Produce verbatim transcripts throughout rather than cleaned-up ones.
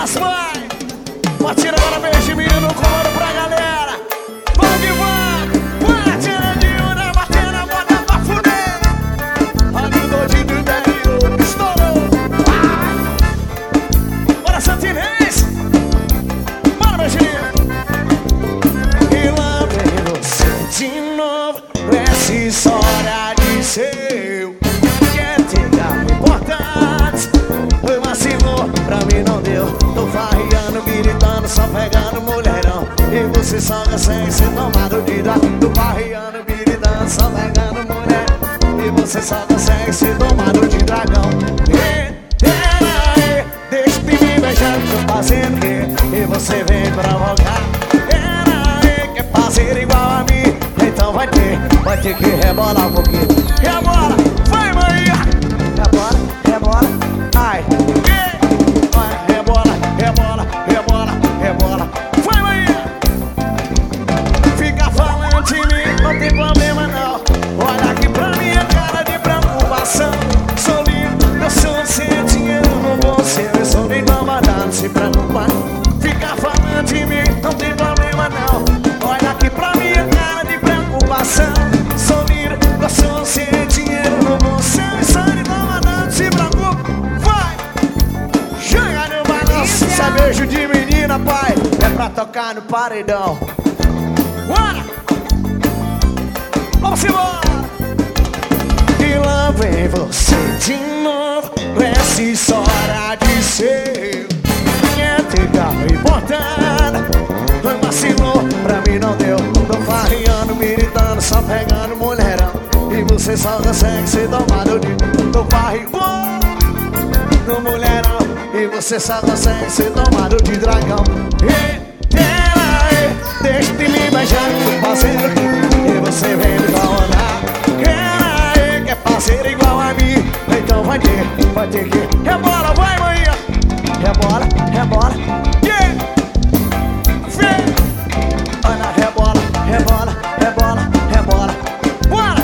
Aliás, vai! Batida agora, beijo, menino, comando pra galera. Vamos que vamos! Batida de una, batida, bota pra fuder. Ali o doidinho do interior, estourou. Bora, Santinês! Bora, beijinho! E lá vem você de novo, essa história de seu. Quer ter algo importante, foi vacilou, pra mim não deu. Tô farreando, militando, só pegando mulherão. E você só consegue ser tomado de dó. Tô farreando, militando, só pegando mulher. E você só consegue ser tomado de dragão. E, peraí, deixa de me beijar, tô fazendo o quê? E você vem provocar. Peraí, quer fazer igual a mim? Então vai ter, vai ter que rebolar um pouquinho. Rebola, vai, mãe! Rebola, rebola, ai. Vai, rebola, rebola, rebola, rebola. Vai, mãe! Fica falando de mim, não tem problema não. Olha aqui pra minha cara de preocupação. Sou lindo, eu sou sem dinheiro no bolso. Eu sou nem mamada, não se preocupa. Fica falando de mim, não tem problema não. Olha aqui pra minha cara de preocupação. Sou lindo, eu sou sem dinheiro no bolso. Eu sou nem mamada, não se preocupa. Vai! Chega no balanço, isso é beijo de menina, pai. É pra tocar no paredão. Bora! Vamos embora! E lá vem você de novo, essa história de seu. É legal e importante, foi vacilou, pra mim não deu. Tô farreando, militando, só pegando mulherão. E você só consegue ser tomado de... Tô farreando no mulherão. E você só consegue ser tomado de dragão. E peraí, deixa de me beijar, tô fazendo aqui. E você vem me incomodar. Peraí, quer fazer igual a mim? Então vai ter, vai ter que... Rebola, vai, mãe! Rebola, rebola, yeah! Vem! Olha, rebola, rebola, rebola, rebola. Bora!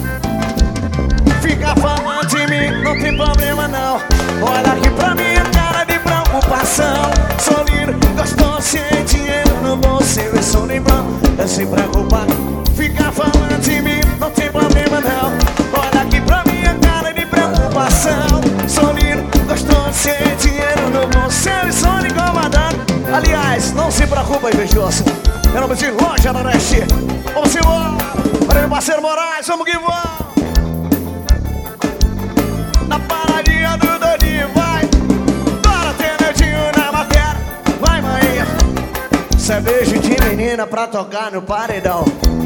Fica falando de mim, não tem problema não. Olha aqui pra minha cara de preocupação. Sou lindo, gostoso, sem dinheiro no bolso. Eu sou nem bom, eu se preocupar. Fica falando de mim, não tem problema não. Olha aqui pra minha cara de preocupação. Sou lindo, gostoso, sem dinheiro no bolso. Eu sou nem incomodado. Aliás, não se preocupa, invejoso. Meu nome de Loja Noroeste. Vamos embora. Para meu parceiro Moraes, vamos que vamos. Na paradinha do doidinho, vai. Bora ter dedinho na matéria. Vai, mãe. Isso é beijo de menina pra tocar no paredão.